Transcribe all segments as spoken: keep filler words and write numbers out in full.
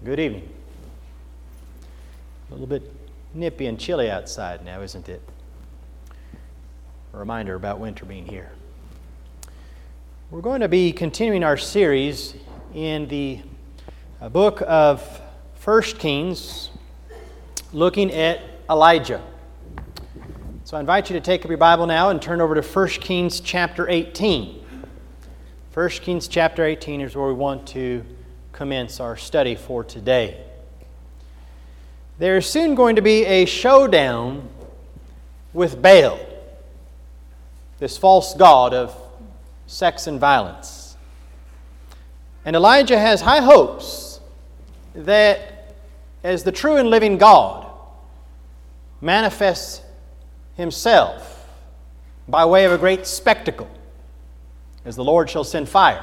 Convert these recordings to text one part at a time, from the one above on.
Good evening. A little bit nippy and chilly outside now, isn't it? A reminder about winter being here. We're going to be continuing our series in the uh, book of First Kings, looking at Elijah. So I invite you to take up your Bible now and turn over to First Kings chapter eighteen. First Kings chapter eighteen is where we want to commence our study for today. There's soon going to be a showdown with Baal, this false god of sex and violence. And Elijah has high hopes that as the true and living God manifests himself by way of a great spectacle, as the Lord shall send fire.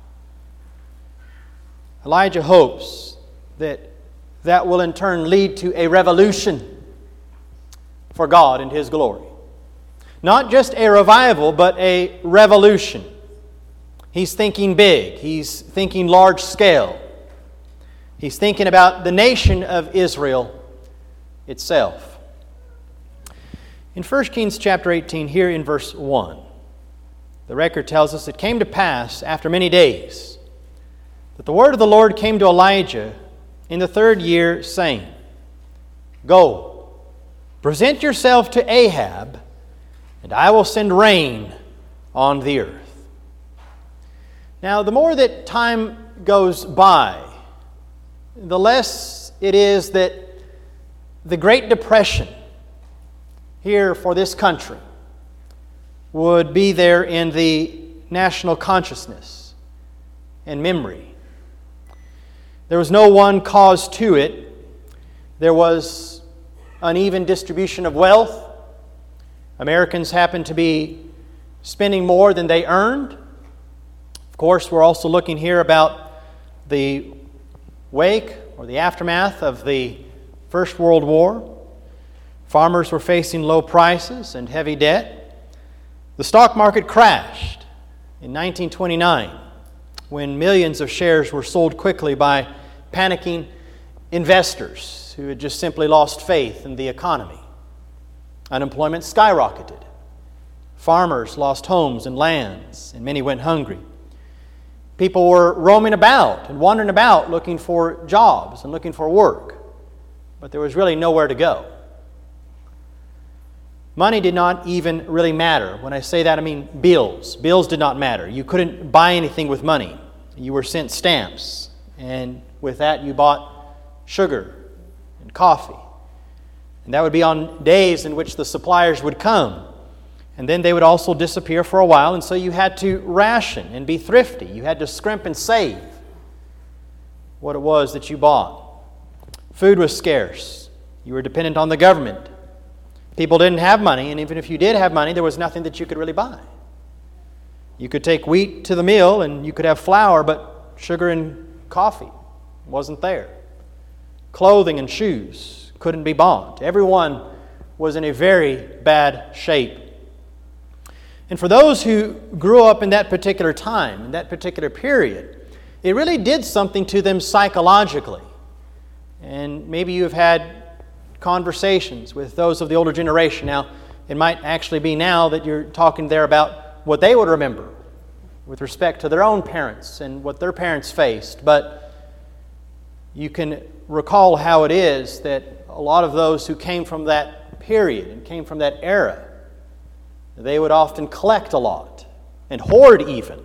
Elijah hopes that that will in turn lead to a revolution for God and His glory. Not just a revival, but a revolution. He's thinking big. He's thinking large scale. He's thinking about the nation of Israel itself. In First Kings chapter eighteen, here in verse one, the record tells us, "It came to pass after many days that the word of the Lord came to Elijah in the third year, saying, Go, present yourself to Ahab, and I will send rain on the earth." Now, the more that time goes by, the less it is that the Great Depression here for this country would be there in the national consciousness and memory. There was no one cause to it. There was uneven distribution of wealth. Americans happened to be spending more than they earned. Of course, we're also looking here about the wake or the aftermath of the First World War. Farmers were facing low prices and heavy debt. The stock market crashed in nineteen twenty-nine when millions of shares were sold quickly by panicking investors who had just simply lost faith in the economy. Unemployment skyrocketed. Farmers lost homes and lands, and many went hungry. People were roaming about and wandering about looking for jobs and looking for work, but there was really nowhere to go. Money did not even really matter. When I say that, I mean bills. Bills did not matter. You couldn't buy anything with money. You were sent stamps, and with that you bought sugar and coffee. And that would be on days in which the suppliers would come. And then they would also disappear for a while, and so you had to ration and be thrifty. You had to scrimp and save what it was that you bought. Food was scarce. You were dependent on the government. People didn't have money, and even if you did have money, there was nothing that you could really buy. You could take wheat to the mill, and you could have flour, but sugar and coffee wasn't there. Clothing and shoes couldn't be bought. Everyone was in a very bad shape. And for those who grew up in that particular time, in that particular period, it really did something to them psychologically. And maybe you have had conversations with those of the older generation. Now, it might actually be now that you're talking there about what they would remember with respect to their own parents and what their parents faced. But you can recall how it is that a lot of those who came from that period and came from that era, they would often collect a lot and hoard even.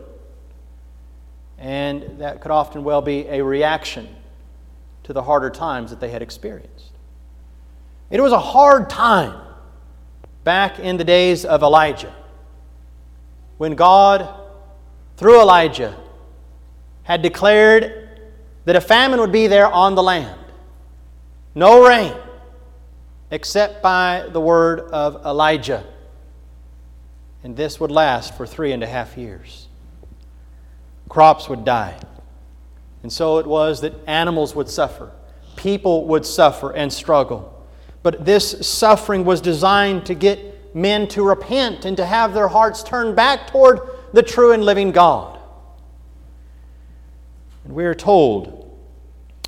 And that could often well be a reaction to the harder times that they had experienced. It was a hard time back in the days of Elijah, when God, through Elijah, had declared that a famine would be there on the land. No rain, except by the word of Elijah. And this would last for three and a half years. Crops would die. And so it was that animals would suffer. People would suffer and struggle. But this suffering was designed to get men to repent and to have their hearts turned back toward the true and living God. And we are told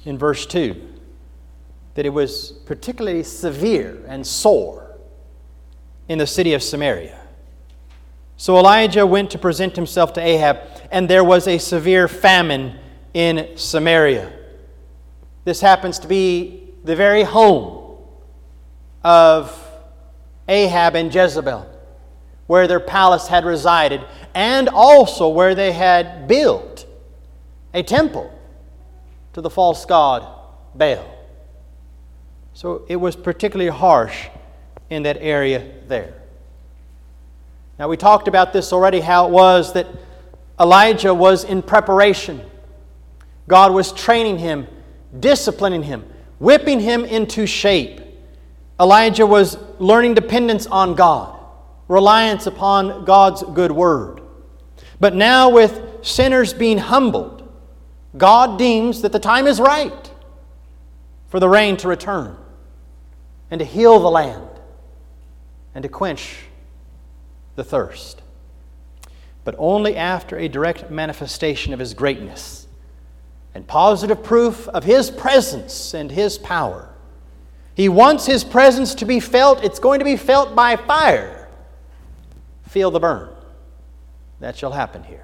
in verse two that it was particularly severe and sore in the city of Samaria. So Elijah went to present himself to Ahab, and there was a severe famine in Samaria. This happens to be the very home of Ahab and Jezebel, where their palace had resided, and also where they had built a temple to the false god Baal. So it was particularly harsh in that area there. Now, we talked about this already, how it was that Elijah was in preparation. God was training him, disciplining him, whipping him into shape. Elijah was learning dependence on God, reliance upon God's good word. But now, with sinners being humbled, God deems that the time is right for the rain to return and to heal the land and to quench the thirst. But only after a direct manifestation of His greatness and positive proof of His presence and His power. He wants His presence to be felt. It's going to be felt by fire. Feel the burn. That shall happen here.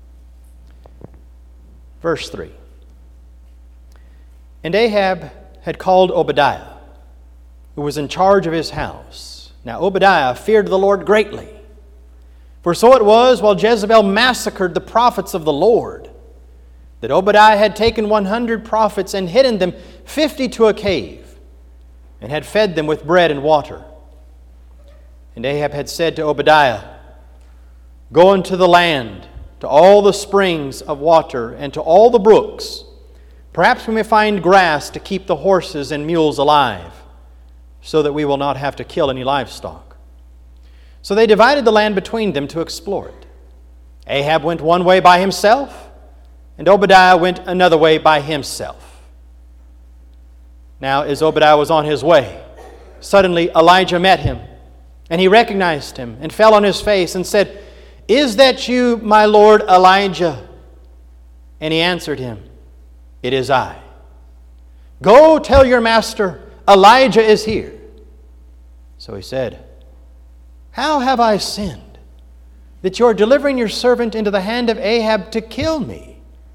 Verse three. And Ahab had called Obadiah, who was in charge of his house. Now Obadiah feared the Lord greatly. For so it was, while Jezebel massacred the prophets of the Lord, that Obadiah had taken one hundred prophets and hidden them fifty to a cave, and had fed them with bread and water. And Ahab had said to Obadiah, Go into the land, to all the springs of water, and to all the brooks. Perhaps we may find grass to keep the horses and mules alive, so that we will not have to kill any livestock. So they divided the land between them to explore it. Ahab went one way by himself, and Obadiah went another way by himself. Now, as Obadiah was on his way, suddenly Elijah met him, and he recognized him and fell on his face and said, Is that you, my lord Elijah? And he answered him, It is I. Go tell your master, Elijah is here. So he said, How have I sinned, that you are delivering your servant into the hand of Ahab to kill me?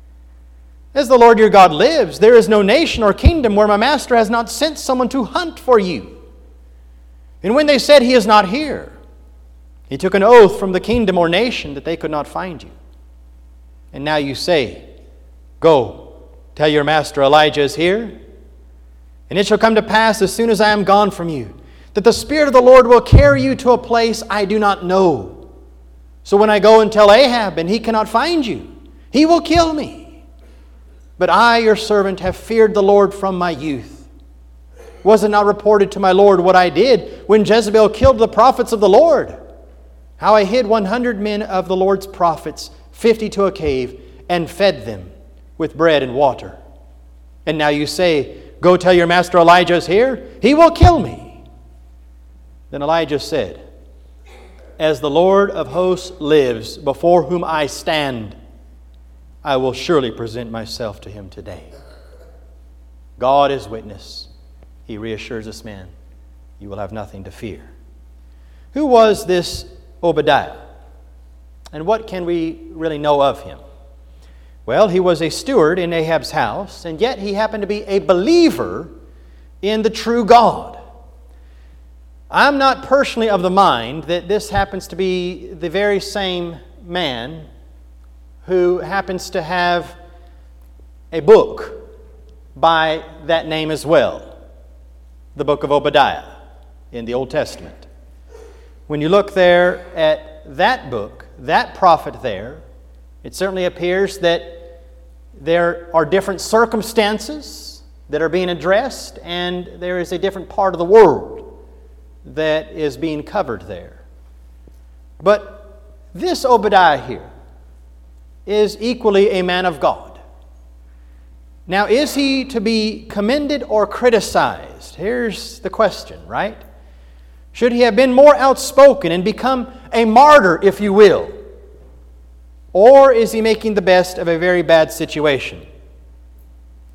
As the Lord your God lives, there is no nation or kingdom where my master has not sent someone to hunt for you. And when they said, He is not here, he took an oath from the kingdom or nation that they could not find you. And now you say, Go, tell your master Elijah is here. And it shall come to pass as soon as I am gone from you, that the Spirit of the Lord will carry you to a place I do not know. So when I go and tell Ahab and he cannot find you, he will kill me. But I, your servant, have feared the Lord from my youth. Was it not reported to my Lord what I did when Jezebel killed the prophets of the Lord? How I hid one hundred men of the Lord's prophets, fifty to a cave, and fed them with bread and water. And now you say, Go tell your master Elijah is here. He will kill me. Then Elijah said, As the Lord of hosts lives, before whom I stand, I will surely present myself to him today. God is witness. He reassures us, man, you will have nothing to fear. Who was this Obadiah? And what can we really know of him? Well, he was a steward in Ahab's house, and yet he happened to be a believer in the true God. I'm not personally of the mind that this happens to be the very same man who happens to have a book by that name as well, the book of Obadiah in the Old Testament. When you look there at that book, that prophet there, it certainly appears that there are different circumstances that are being addressed, and there is a different part of the world that is being covered there. But this Obadiah here is equally a man of God. Now, is he to be commended or criticized? Here's the question, right? Should he have been more outspoken and become a martyr, if you will? Or is he making the best of a very bad situation?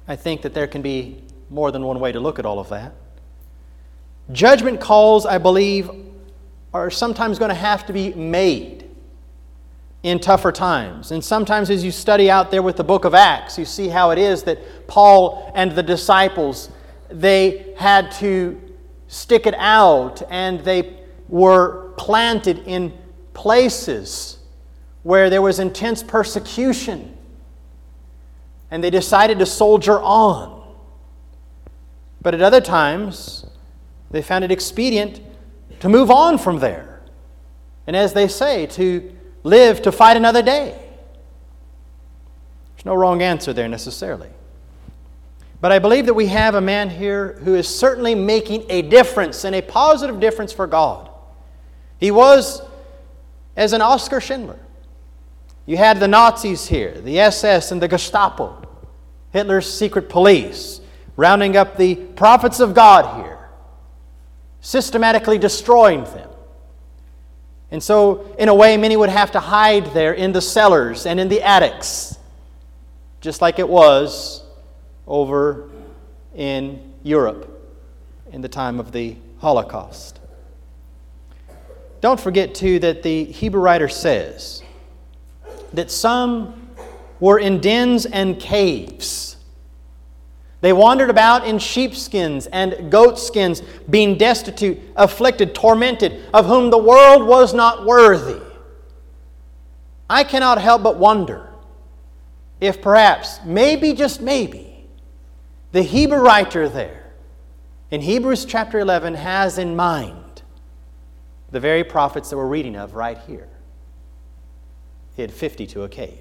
I think that there can be more than one way to look at all of that. Judgment calls, I believe, are sometimes going to have to be made in tougher times. And sometimes as you study out there with the book of Acts, you see how it is that Paul and the disciples, they had to stick it out, and they were planted in places where there was intense persecution, and they decided to soldier on. But at other times, they found it expedient to move on from there, and as they say, to live to fight another day. There's no wrong answer there necessarily. But I believe that we have a man here who is certainly making a difference, and a positive difference for God. He was as an Oskar Schindler. You had the Nazis here, the S S and the Gestapo, Hitler's secret police, rounding up the prophets of God here, systematically destroying them. And so, in a way, many would have to hide there in the cellars and in the attics, just like it was over in Europe in the time of the Holocaust. Don't forget, too, that the Hebrew writer says that some were in dens and caves. They wandered about in sheepskins and goatskins, being destitute, afflicted, tormented, of whom the world was not worthy. I cannot help but wonder if perhaps, maybe, just maybe, the Hebrew writer there in Hebrews chapter eleven has in mind the very prophets that we're reading of right here. He had fifty to a cave.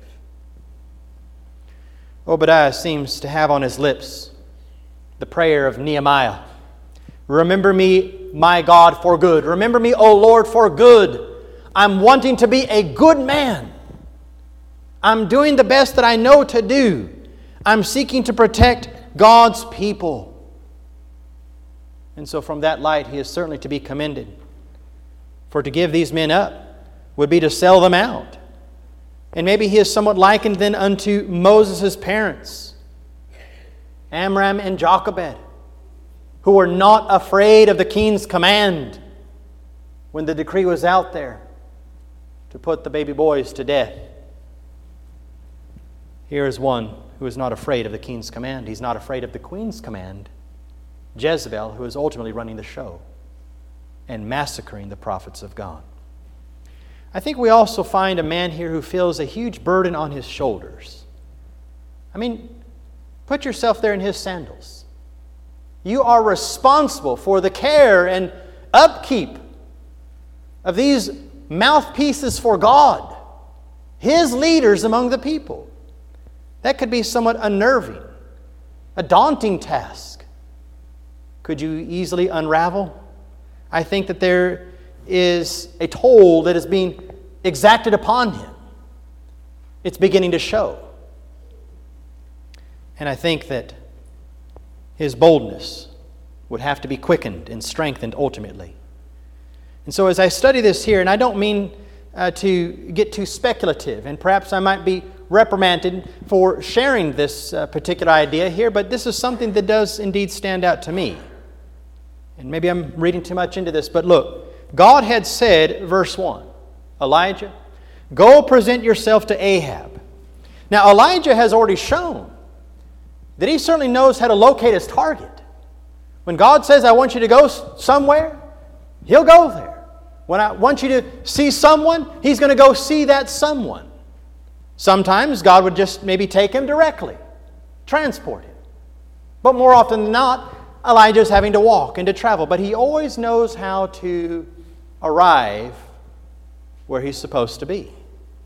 Obadiah seems to have on his lips the prayer of Nehemiah. Remember me, my God, for good. Remember me, O Lord, for good. I'm wanting to be a good man. I'm doing the best that I know to do. I'm seeking to protect God's people. And so from that light, he is certainly to be commended. For to give these men up would be to sell them out. And maybe he is somewhat likened then unto Moses' parents, Amram and Jochebed, who were not afraid of the king's command when the decree was out there to put the baby boys to death. Here is one who is not afraid of the king's command. He's not afraid of the queen's command, Jezebel, who is ultimately running the show and massacring the prophets of God. I think we also find a man here who feels a huge burden on his shoulders. I mean, put yourself there in his sandals. You are responsible for the care and upkeep of these mouthpieces for God, his leaders among the people. That could be somewhat unnerving, a daunting task. Could you easily unravel? I think that there is a toll that is being exacted upon him. It's beginning to show. And I think that his boldness would have to be quickened and strengthened ultimately. And so as I study this here, and I don't mean uh, to get too speculative, and perhaps I might be reprimanded for sharing this uh, particular idea here, but this is something that does indeed stand out to me. And maybe I'm reading too much into this, but look, God had said, verse one, Elijah, go present yourself to Ahab. Now Elijah has already shown that he certainly knows how to locate his target. When God says, I want you to go somewhere, he'll go there. When I want you to see someone, he's going to go see that someone. Sometimes God would just maybe take him directly, transport him. But more often than not, Elijah's having to walk and to travel. But he always knows how to arrive where he's supposed to be.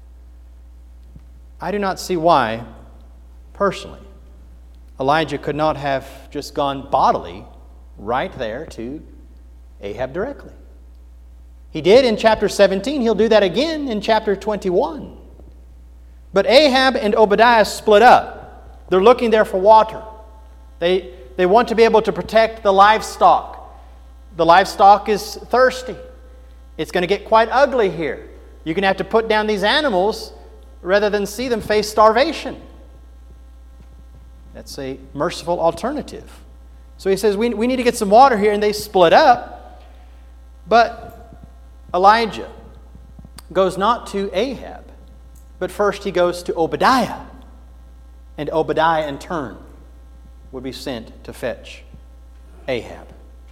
I do not see why, personally, Elijah could not have just gone bodily right there to Ahab directly. He did in chapter seventeen. He'll do that again in chapter twenty-one. But Ahab and Obadiah split up. They're looking there for water. They, they want to be able to protect the livestock. The livestock is thirsty. It's going to get quite ugly here. You're going to have to put down these animals rather than see them face starvation. That's a merciful alternative. So he says, we, we need to get some water here, and they split up. But Elijah goes not to Ahab, but first he goes to Obadiah. And Obadiah in turn would be sent to fetch Ahab.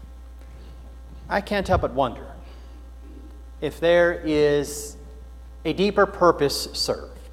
I can't help but wonder if there is a deeper purpose served.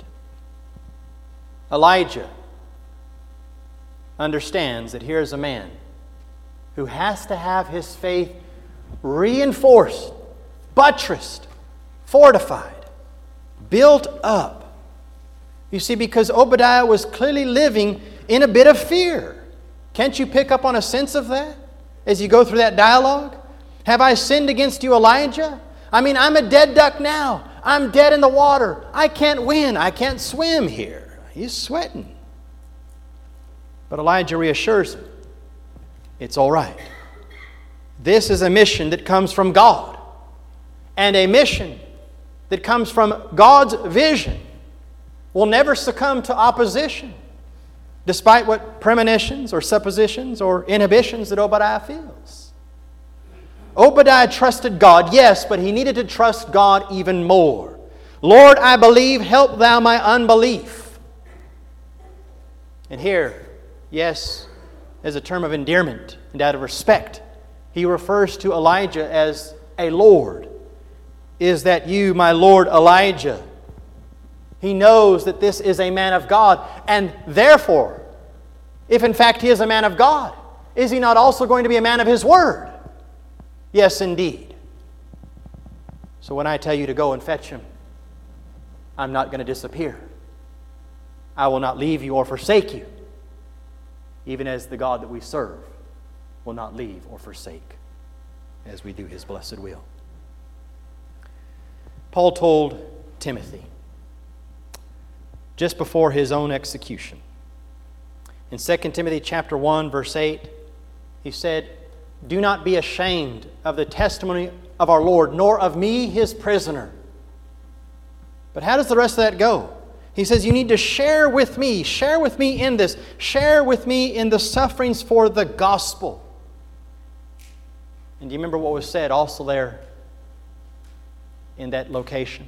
Elijah understands that here's a man who has to have his faith reinforced, buttressed, fortified, built up. You see, because Obadiah was clearly living in a bit of fear. Can't you pick up on a sense of that as you go through that dialogue? Have I sinned against you, Elijah? I mean, I'm a dead duck now. I'm dead in the water. I can't win. I can't swim here. He's sweating. But Elijah reassures him, it's all right. This is a mission that comes from God, and a mission that comes from God's vision will never succumb to opposition, despite what premonitions or suppositions or inhibitions that Obadiah feels. Obadiah trusted God, yes, but he needed to trust God even more. Lord, I believe, help thou my unbelief. And here, yes, as a term of endearment and out of respect, he refers to Elijah as a Lord. Is that you, my Lord Elijah? He knows that this is a man of God, and therefore, if in fact he is a man of God, is he not also going to be a man of His Word? Yes, indeed. So when I tell you to go and fetch him, I'm not going to disappear. I will not leave you or forsake you, even as the God that we serve will not leave or forsake as we do His blessed will. Paul told Timothy, just before his own execution, in Second Timothy chapter one, verse eight, he said, do not be ashamed of the testimony of our Lord, nor of me, His prisoner. But how does the rest of that go? He says, you need to share with me, share with me in this, share with me in the sufferings for the gospel. And do you remember what was said also there in that location?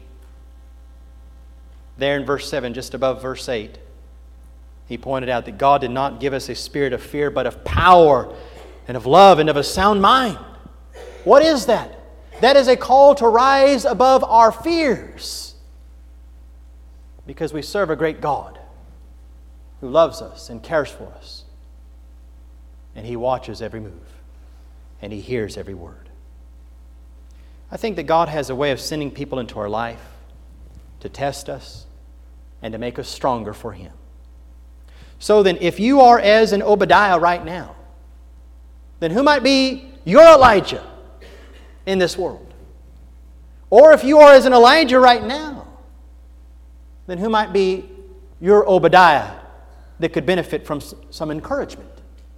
There in verse seven, just above verse eight, he pointed out that God did not give us a spirit of fear, but of power and of love and of a sound mind. What is that? That is a call to rise above our fears, because we serve a great God who loves us and cares for us. And He watches every move, and He hears every word. I think that God has a way of sending people into our life to test us and to make us stronger for Him. So then, if you are as an Obadiah right now, then who might be your Elijah in this world? Or if you are as an Elijah right now, then who might be your Obadiah that could benefit from some encouragement?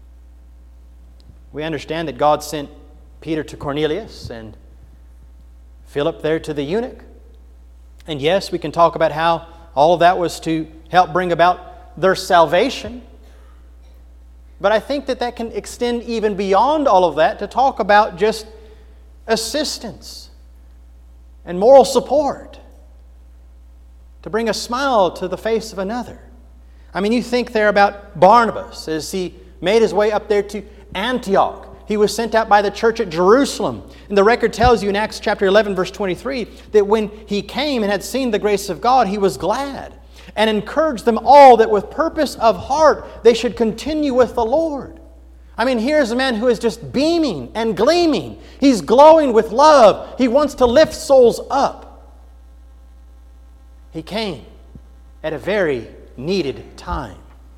We understand that God sent Peter to Cornelius and Philip there to the eunuch. And yes, we can talk about how all of that was to help bring about their salvation. But I think that that can extend even beyond all of that to talk about just assistance and moral support, to bring a smile to the face of another. I mean, you think there about Barnabas as he made his way up there to Antioch. He was sent out by the church at Jerusalem. And the record tells you in Acts chapter eleven, verse twenty-three, that when he came and had seen the grace of God, he was glad and encouraged them all that with purpose of heart they should continue with the Lord. I mean, here's a man who is just beaming and gleaming. He's glowing with love. He wants to lift souls up. He came at a very needed time.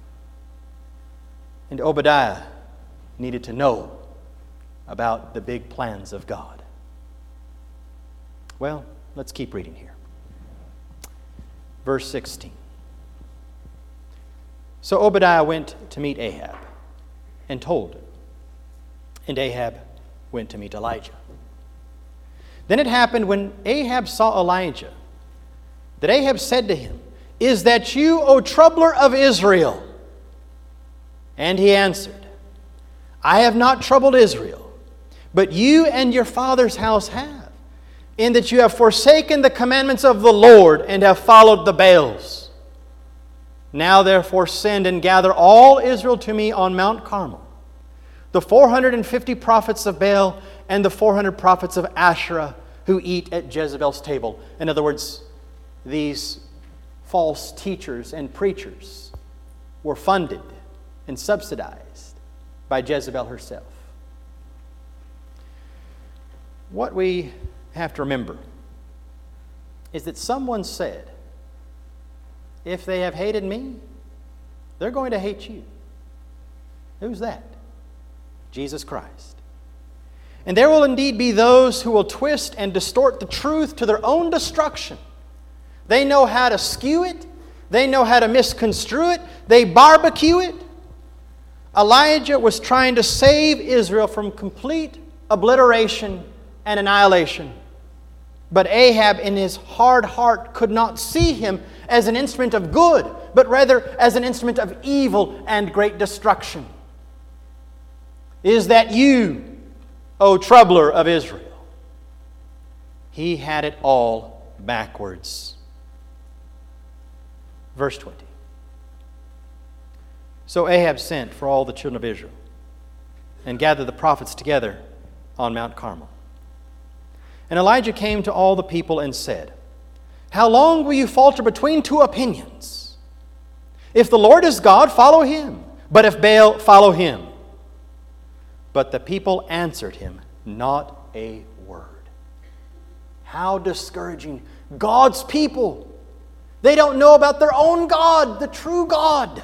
And Obadiah needed to know about the big plans of God. Well, let's keep reading here. Verse sixteen. So Obadiah went to meet Ahab and told him. And Ahab went to meet Elijah. Then it happened when Ahab saw Elijah that Ahab said to him, "Is that you, O troubler of Israel?" And he answered, I have not troubled Israel, but you and your father's house have, in that you have forsaken the commandments of the Lord and have followed the Baals. Now therefore send and gather all Israel to me on Mount Carmel, the four hundred fifty prophets of Baal and the four hundred prophets of Asherah who eat at Jezebel's table. In other words, these false teachers and preachers were funded and subsidized by Jezebel herself. What we have to remember is that someone said, if they have hated me, they're going to hate you. Who's that? Jesus Christ. And there will indeed be those who will twist and distort the truth to their own destruction. They know how to skew it. They know how to misconstrue it. They barbecue it. Elijah was trying to save Israel from complete obliteration and annihilation. But Ahab, in his hard heart, could not see him as an instrument of good, but rather as an instrument of evil and great destruction. Is that you, O troubler of Israel? He had it all backwards. Verse twenty. So Ahab sent for all the children of Israel and gathered the prophets together on Mount Carmel. And Elijah came to all the people and said, how long will you falter between two opinions? If the Lord is God, follow him. But if Baal, follow him. But the people answered him not a word. How discouraging. God's people. They don't know about their own God, the true God.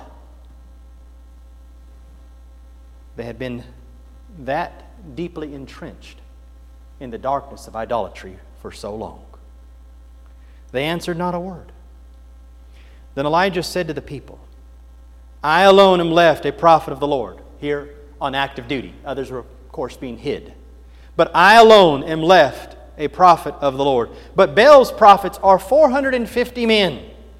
They had been that deeply entrenched in the darkness of idolatry for so long. They answered not a word. Then Elijah said to the people, I alone am left a prophet of the Lord, here on active duty. Others were, of course, being hid. But I alone am left a prophet of the Lord. But Baal's prophets are four hundred fifty men.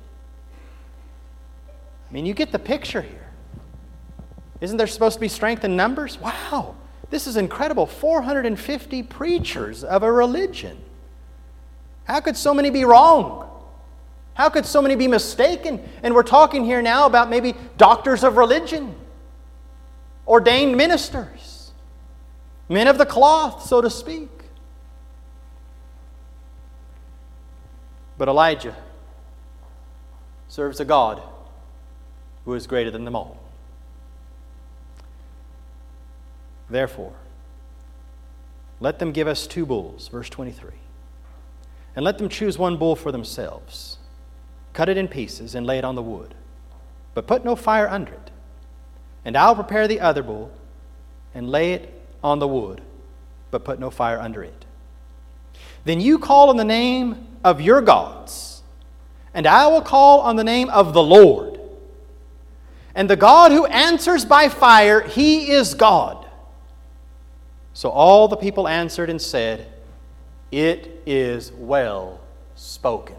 I mean, you get the picture here. Isn't there supposed to be strength in numbers? Wow, this is incredible. four hundred fifty preachers of a religion. How could so many be wrong? How could so many be mistaken? And we're talking here now about maybe doctors of religion, ordained ministers, men of the cloth, so to speak. But Elijah serves a God who is greater than them all. Therefore, let them give us two bulls, verse twenty-three, and let them choose one bull for themselves. Cut it in pieces and lay it on the wood, but put no fire under it. And I'll prepare the other bull and lay it on the wood, but put no fire under it. Then you call on the name of your gods, and I will call on the name of the Lord. And the God who answers by fire, he is God. So all the people answered and said, it is well spoken.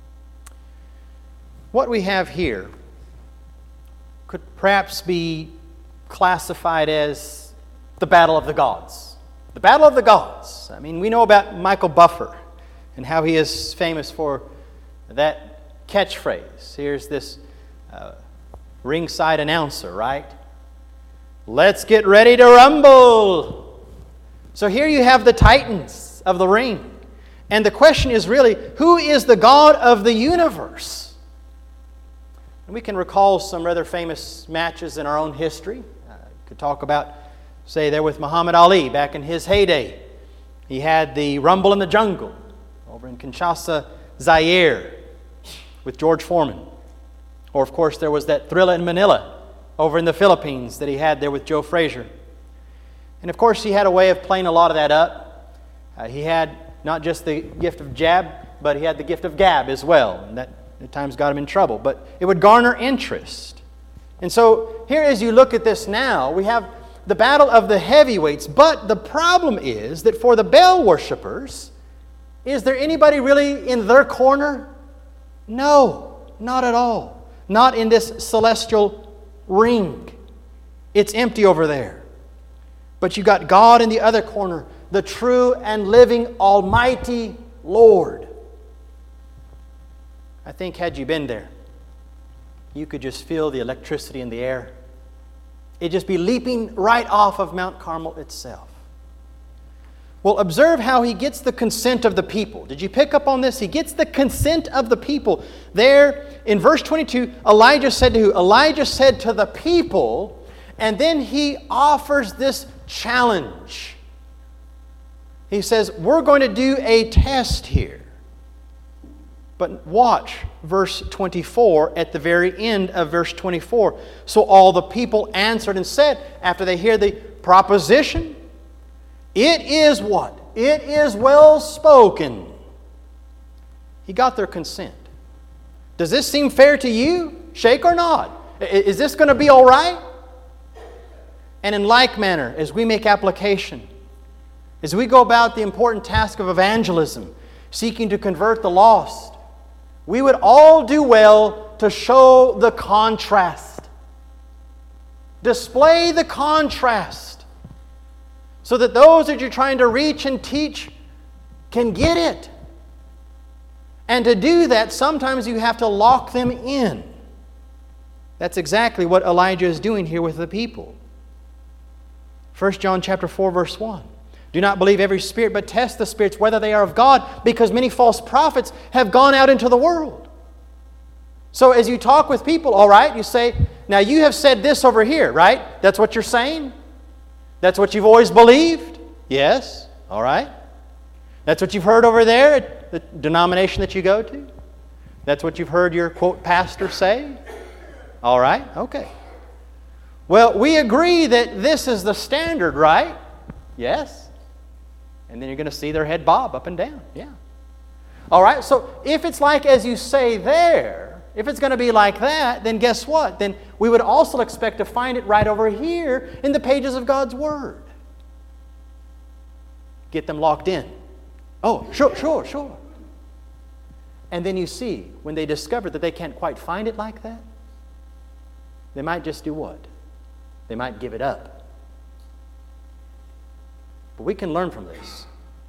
What we have here could perhaps be classified as the battle of the gods. The battle of the gods. I mean, we know about Michael Buffer and how he is famous for that catchphrase. Here's this uh, ringside announcer, right? Let's get ready to rumble. So here you have the titans of the ring. And the question is really, who is the God of the universe? And we can recall some rather famous matches in our own history. Uh, could talk about, say, there with Muhammad Ali back in his heyday. He had the Rumble in the Jungle over in Kinshasa, Zaire, with George Foreman. Or, of course, there was that Thrilla in Manila over in the Philippines that he had there with Joe Frazier. And, of course, he had a way of playing a lot of that up. Uh, he had not just the gift of jab, but he had the gift of gab as well. And that at times got him in trouble. But it would garner interest. And so here as you look at this now, we have the battle of the heavyweights. But the problem is that for the Baal worshipers, is there anybody really in their corner? No, not at all. Not in this celestial ring. It's empty over there. But you got God in the other corner, the true and living Almighty Lord. I think had you been there, you could just feel the electricity in the air. It'd just be leaping right off of Mount Carmel itself. Well, observe how he gets the consent of the people. Did you pick up on this? He gets the consent of the people. There in verse twenty-two, Elijah said to who? Elijah said to the people, and then he offers this challenge. He says, we're going to do a test here. But watch verse twenty-four at the very end of verse twenty-four. So all the people answered and said, after they hear the proposition, it is what? It is well spoken. He got their consent. Does this seem fair to you? Shake or not? Is this going to be all right? And in like manner, as we make application, as we go about the important task of evangelism, seeking to convert the lost, we would all do well to show the contrast. Display the contrast so that those that you're trying to reach and teach can get it. And to do that, sometimes you have to lock them in. That's exactly what Elijah is doing here with the people. First John chapter four, verse one. Do not believe every spirit, but test the spirits whether they are of God, because many false prophets have gone out into the world. So as you talk with people, all right, you say, now you have said this over here, right? That's what you're saying? That's what you've always believed? Yes, all right. That's what you've heard over there at the denomination that you go to? That's what you've heard your, quote, pastor say? All right, okay. Well, we agree that this is the standard, right? Yes. And then you're going to see their head bob up and down. Yeah. All right, so if it's like as you say there, if it's going to be like that, then guess what? Then we would also expect to find it right over here in the pages of God's Word. Get them locked in. Oh, sure, sure, sure. And then you see, when they discover that they can't quite find it like that, they might just do what? They might give it up. But we can learn from this.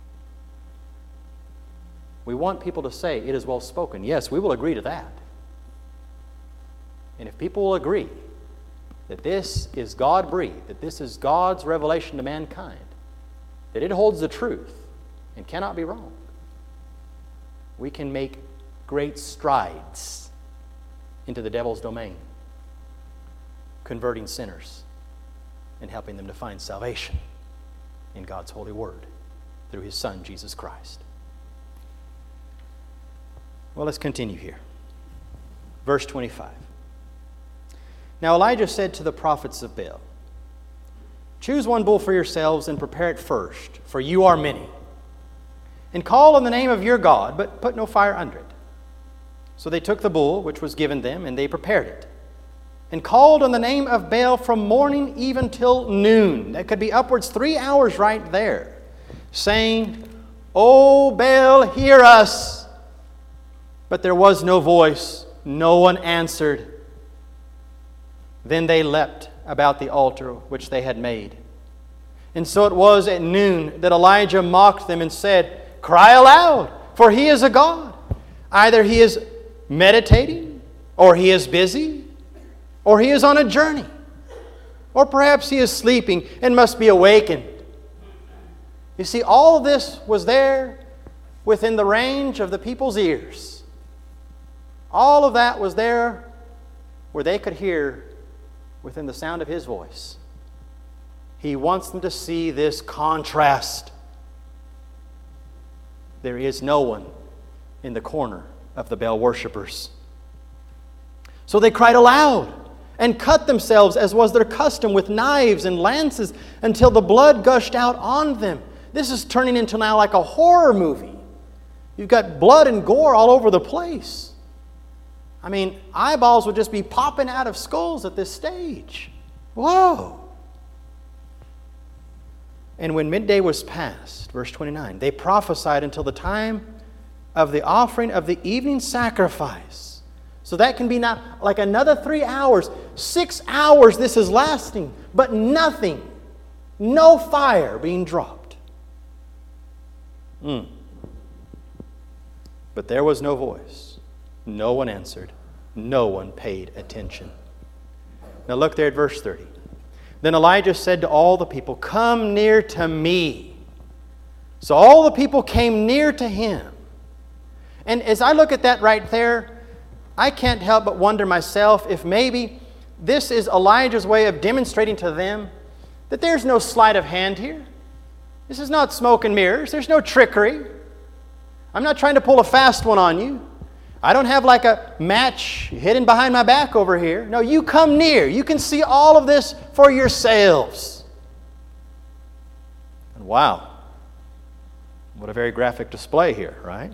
We want people to say, it is well spoken. Yes, we will agree to that. And if people will agree that this is God-breathed, that this is God's revelation to mankind, that it holds the truth and cannot be wrong, we can make great strides into the devil's domain, converting sinners and helping them to find salvation in God's holy word through His Son, Jesus Christ. Well, let's continue here. Verse twenty-five. Now Elijah said to the prophets of Baal, choose one bull for yourselves and prepare it first, for you are many. And call on the name of your God, but put no fire under it. So they took the bull which was given them, and they prepared it, and called on the name of Baal from morning even till noon. That could be upwards three hours right there, saying, O Baal, hear us. But there was no voice, no one answered. Then they leapt about the altar which they had made. And so it was at noon that Elijah mocked them and said, cry aloud, for he is a god. Either he is meditating, or he is busy, or he is on a journey, or perhaps he is sleeping and must be awakened. You see, all of this was there within the range of the people's ears. All of that was there where they could hear within the sound of his voice. He wants them to see this contrast. There is no one in the corner of the Baal worshippers. So they cried aloud and cut themselves, as was their custom, with knives and lances until the blood gushed out on them. This is turning into now like a horror movie. You've got blood and gore all over the place. I mean, eyeballs would just be popping out of skulls at this stage. Whoa! And when midday was past, verse twenty-nine, they prophesied until the time of the offering of the evening sacrifice. So that can be now like another three hours. Six hours this is lasting, but nothing, no fire being dropped. Mm. But there was no voice. No one answered. No one paid attention. Now look there at verse thirty. Then Elijah said to all the people, "Come near to me." So all the people came near to him. And as I look at that right there, I can't help but wonder myself if maybe this is Elijah's way of demonstrating to them that there's no sleight of hand here. This is not smoke and mirrors. There's no trickery. I'm not trying to pull a fast one on you. I don't have like a match hidden behind my back over here. No, you come near. You can see all of this for yourselves. And wow, what a very graphic display here, right?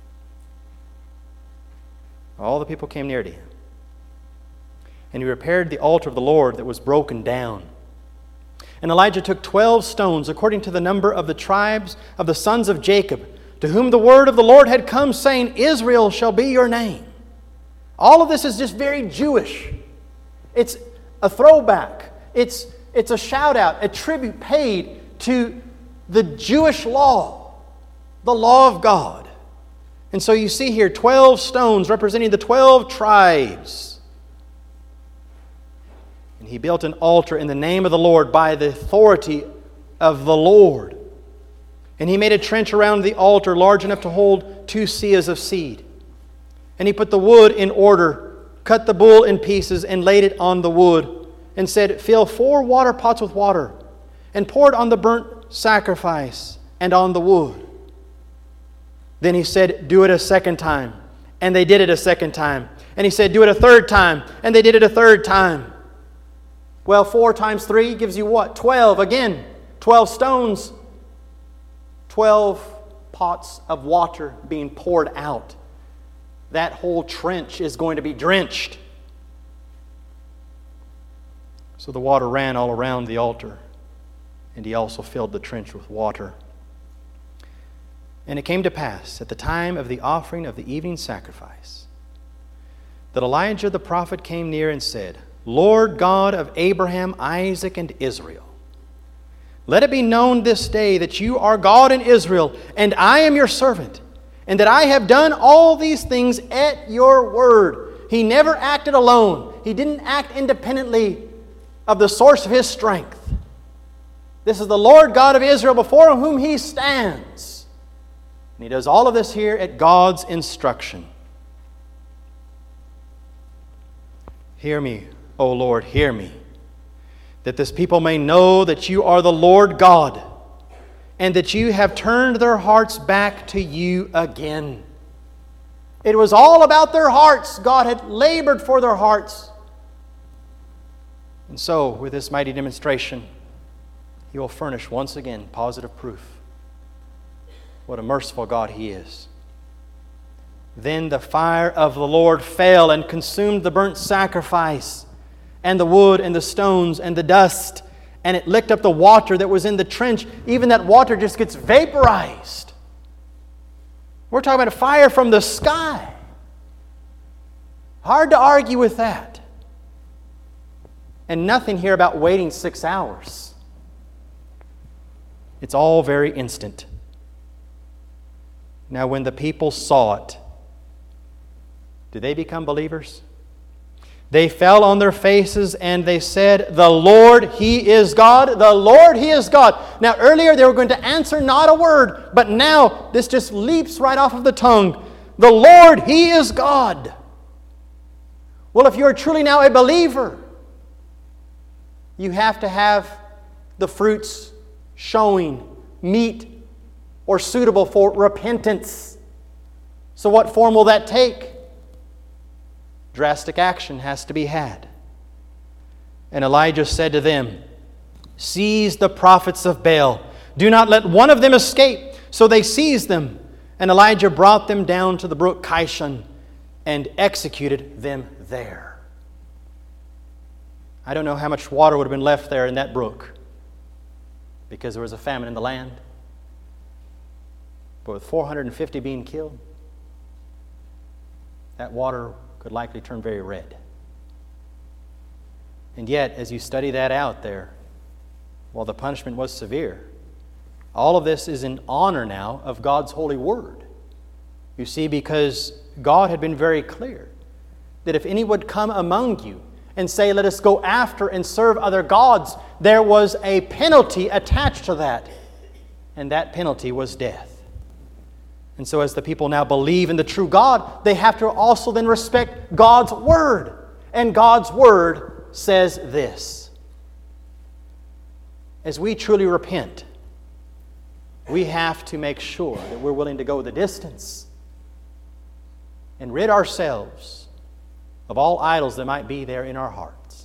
All the people came near to him. And he repaired the altar of the Lord that was broken down. And Elijah took twelve stones, according to the number of the tribes of the sons of Jacob, to whom the word of the Lord had come, saying, Israel shall be your name. All of this is just very Jewish. It's a throwback. It's, it's a shout out, a tribute paid to the Jewish law, the law of God. And so you see here twelve stones representing the twelve tribes. And he built an altar in the name of the Lord by the authority of the Lord. And he made a trench around the altar large enough to hold two seahs of seed. And he put the wood in order, cut the bull in pieces, and laid it on the wood, and said, Fill four water pots with water, and pour it on the burnt sacrifice and on the wood. Then he said, Do it a second time. And they did it a second time. And he said, Do it a third time. And they did it a third time. Well, four times three gives you what? Twelve. Again, twelve stones. Twelve pots of water being poured out. That whole trench is going to be drenched. So the water ran all around the altar, and he also filled the trench with water. And it came to pass, at the time of the offering of the evening sacrifice, that Elijah the prophet came near and said, Lord God of Abraham, Isaac, and Israel, let it be known this day that you are God in Israel, and I am your servant, and that I have done all these things at your word. He never acted alone. He didn't act independently of the source of his strength. This is the Lord God of Israel before whom he stands. And he does all of this here at God's instruction. Hear me, O Lord, hear me, that this people may know that you are the Lord God, and that you have turned their hearts back to you again. It was all about their hearts. God had labored for their hearts. And so, with this mighty demonstration, He will furnish once again positive proof. What a merciful God He is. Then the fire of the Lord fell and consumed the burnt sacrifice, and the wood, and the stones, and the dust, and it licked up the water that was in the trench. Even that water just gets vaporized. We're talking about a fire from the sky. Hard to argue with that. And nothing here about waiting six hours. It's all very instant. Now, when the people saw it, did they become believers? They fell on their faces and they said, The Lord, He is God. The Lord, He is God. Now, earlier they were going to answer not a word, but now this just leaps right off of the tongue. The Lord, He is God. Well, if you are truly now a believer, you have to have the fruits showing, meet, or suitable for repentance. So what form will that take? Drastic action has to be had. And Elijah said to them, Seize the prophets of Baal. Do not let one of them escape. So they seized them. And Elijah brought them down to the brook Kishon and executed them there. I don't know how much water would have been left there in that brook, because there was a famine in the land. But with four hundred fifty being killed, that water could likely turn very red. And yet, as you study that out there, while the punishment was severe, all of this is in honor now of God's holy word. You see, because God had been very clear that if any would come among you and say, let us go after and serve other gods, there was a penalty attached to that. And that penalty was death. And so as the people now believe in the true God, they have to also then respect God's word. And God's word says this: as we truly repent, we have to make sure that we're willing to go the distance and rid ourselves of all idols that might be there in our hearts.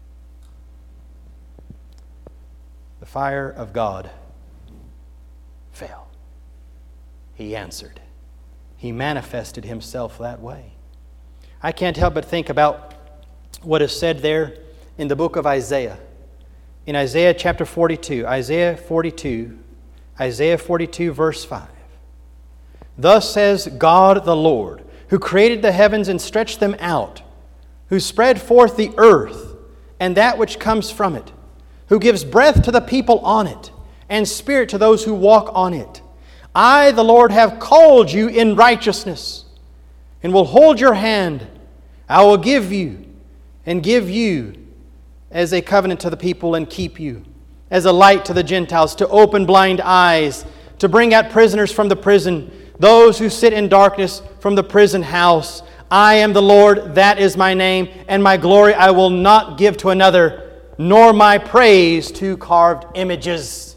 The fire of God fell. He answered. He manifested Himself that way. I can't help but think about what is said there in the book of Isaiah. In Isaiah chapter forty-two, Isaiah forty-two, Isaiah forty-two verse five. Thus says God the Lord, who created the heavens and stretched them out, who spread forth the earth and that which comes from it, who gives breath to the people on it, and spirit to those who walk on it. I, the Lord, have called you in righteousness, and will hold your hand. I will give you, and give you as a covenant to the people, and keep you as a light to the Gentiles, to open blind eyes, to bring out prisoners from the prison, those who sit in darkness from the prison house. I am the Lord, that is my name, and my glory I will not give to another, nor my praise to carved images.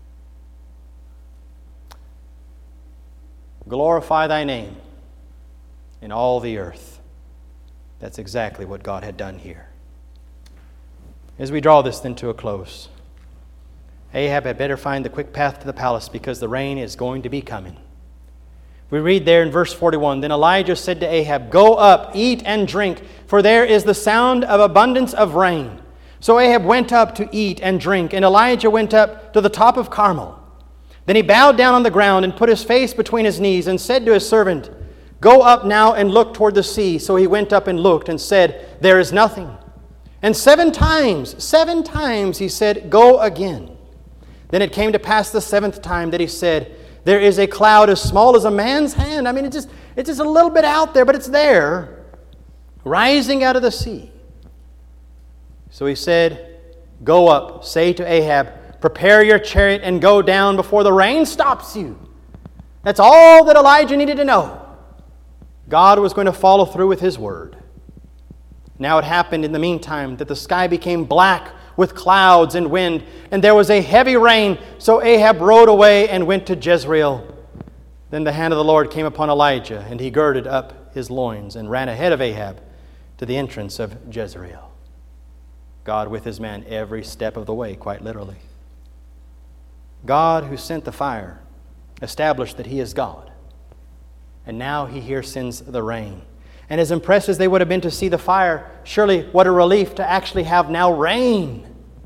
Glorify thy name in all the earth. That's exactly what God had done here. As we draw this then to a close, Ahab had better find the quick path to the palace, because the rain is going to be coming. We read there in verse forty-one, Then Elijah said to Ahab, Go up, eat and drink, for there is the sound of abundance of rain. So Ahab went up to eat and drink, and Elijah went up to the top of Carmel. Then he bowed down on the ground and put his face between his knees and said to his servant, Go up now and look toward the sea. So he went up and looked and said, There is nothing. And seven times, seven times he said, Go again. Then it came to pass the seventh time that he said, There is a cloud as small as a man's hand. I mean, it's just, it's just a little bit out there, but it's there, rising out of the sea. So he said, Go up, say to Ahab, Prepare your chariot and go down before the rain stops you. That's all that Elijah needed to know. God was going to follow through with His word. Now it happened in the meantime that the sky became black with clouds and wind, and there was a heavy rain. So Ahab rode away and went to Jezreel. Then the hand of the Lord came upon Elijah, and he girded up his loins and ran ahead of Ahab to the entrance of Jezreel. God with His man every step of the way, quite literally. God, who sent the fire, established that He is God. And now He here sends the rain. And as impressed as they would have been to see the fire, surely what a relief to actually have now rain.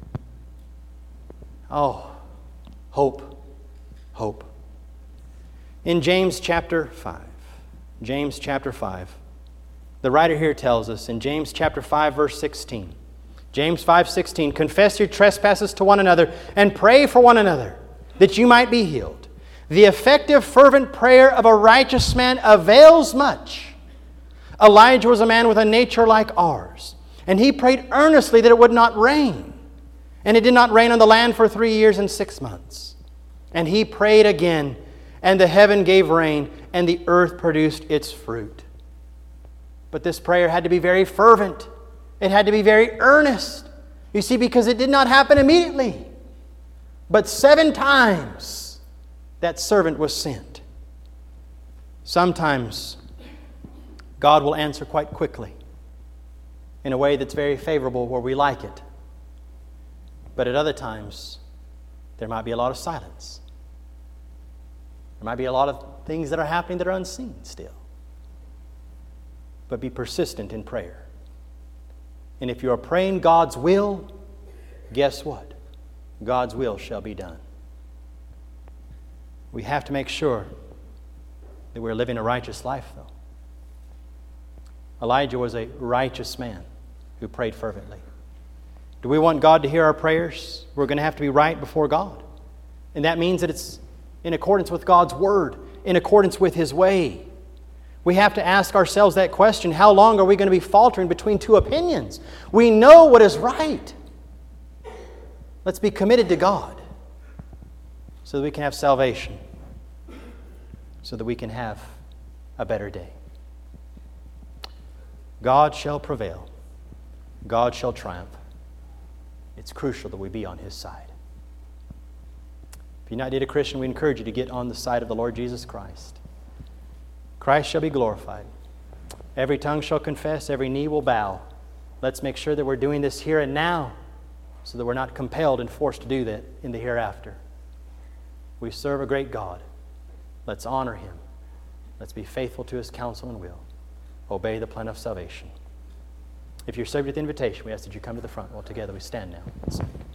Oh, hope, hope. In James chapter five, James chapter five, the writer here tells us in James chapter five, verse sixteen, James five sixteen, Confess your trespasses to one another and pray for one another, that you might be healed. The effective, fervent prayer of a righteous man avails much. Elijah was a man with a nature like ours, and he prayed earnestly that it would not rain. And it did not rain on the land for three years and six months. And he prayed again, and the heaven gave rain, and the earth produced its fruit. But this prayer had to be very fervent. It had to be very earnest. You see, because it did not happen immediately. But seven times that servant was sent. Sometimes God will answer quite quickly in a way that's very favorable where we like it. But at other times, there might be a lot of silence. There might be a lot of things that are happening that are unseen still. But be persistent in prayer. And if you are praying God's will, guess what? God's will shall be done. We have to make sure that we're living a righteous life, though. Elijah was a righteous man who prayed fervently. Do we want God to hear our prayers? We're going to have to be right before God. And that means that it's in accordance with God's Word, in accordance with His way. We have to ask ourselves that question, how long are we going to be faltering between two opinions? We know what is right. Let's be committed to God so that we can have salvation, so that we can have a better day. God shall prevail. God shall triumph. It's crucial that we be on His side. If you're not yet a Christian, we encourage you to get on the side of the Lord Jesus Christ. Christ shall be glorified. Every tongue shall confess, every knee will bow. Let's make sure that we're doing this here and now so that we're not compelled and forced to do that in the hereafter. We serve a great God. Let's honor Him. Let's be faithful to His counsel and will. Obey the plan of salvation. If you're subject to the invitation, we ask that you come to the front. Well, together we stand now and sing.